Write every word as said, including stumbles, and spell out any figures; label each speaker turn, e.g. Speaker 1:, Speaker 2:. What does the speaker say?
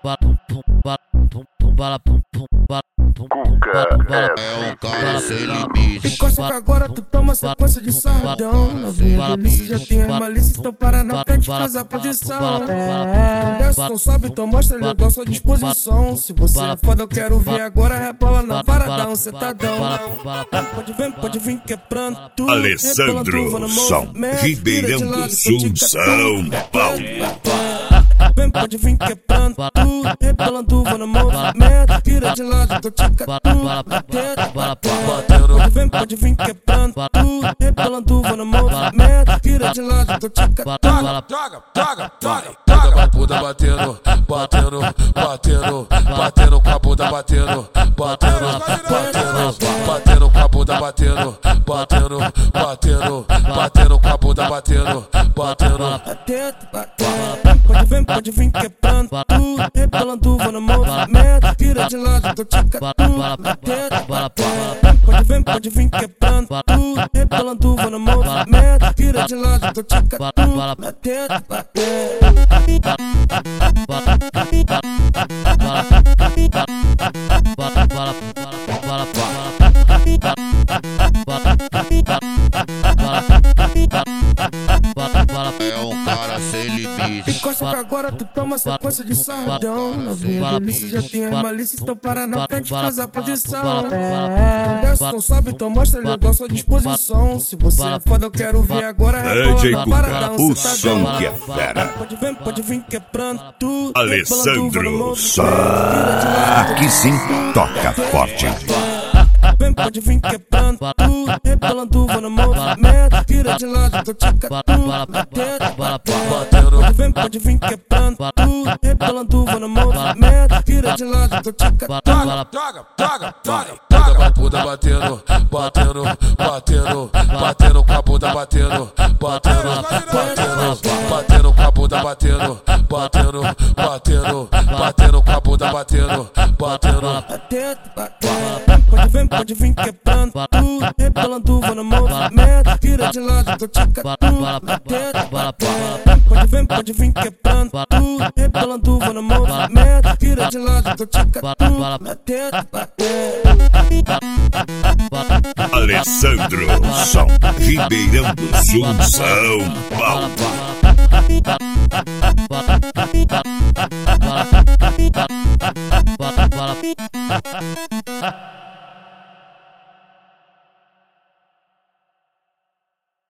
Speaker 1: É um cara sem limite.
Speaker 2: Encosta que agora tu toma sequência de sardão. Novinha delícia, já tem as malícias, então para na frente faz a posição. Desce, não sobe, então mostra legal sua disposição. Se você é foda, eu quero ver agora, rebola na paradão, cetadão. Pode vir, pode vir quebrando tudo.
Speaker 3: Alessandro Som, Ribeirão do Sul, São Paulo.
Speaker 2: Vem, pode vir quebrando tudo, rebolando, vou no movimento. Vira de lado, tô tica tudo, batendo, batendo. Pode vir, pode vir quebrando tudo, rebolando, vou no movimento. Vira de lado, tô tica tudo.
Speaker 4: Joga, joga, joga, joga. Com a bunda batendo, batendo, batendo, batendo com a bunda batendo, batendo, batendo, batendo com a bunda batendo, batendo, batendo, batendo com a bunda batendo, batendo,
Speaker 2: batendo, batendo. Pode vir, pode vir quebrando tudo, rebolando, vou no movimento. Vira de lado, tô tica tudo, batendo, batendo. Pode vir, pode vir quebrando tudo, rebolando, vou no movimento. Vira de lado, tô tica tudo, batendo, batendo.
Speaker 1: É um cara sem limite.
Speaker 2: Encosta que agora tu toma sequência de sardão. Novinha delícia, já tem as malícias, então para na frente faz a posição. Desce, não sobe, então mostra legal sua disposição. Se você é foda, eu quero ver agora,
Speaker 3: D J
Speaker 2: rebola na
Speaker 3: Cuca,
Speaker 2: paradão,
Speaker 3: o
Speaker 2: cetadão.
Speaker 3: som que é fera.
Speaker 2: Pode vir, pode vir quebrando tudo.
Speaker 3: Alessandro Som, aqui sim toca forte.
Speaker 2: Vem, pode vir quebrando tudo, rebolando, vou no movimento. Vira de lado, tô tica tudo, batendo, batendo. Pode vir, pode vir quebrando tudo, rebolando, vou no movimento. Vira de lado, tô tica tudo.
Speaker 4: joga, joga, joga. Joga com a bunda batendo, batendo, batendo, batendo com a bunda batendo, batendo, batendo, batendo com a bunda batendo, batendo, batendo, batendo com a bunda batendo, batendo,
Speaker 2: batendo, batendo. Pode vir, pode vir quebrando tudo, rebolando, vou no movimento. Vira de lado, tô tica tudo, batendo, batendo. Pode vir, pode vir quebrando tudo, rebolando, vou no movimento. Vira de lado, tô tica tudo, batendo, batendo.
Speaker 3: Alessandro Som, Ribeirão do Sul, São Paulo.
Speaker 2: Bala, bala, bala.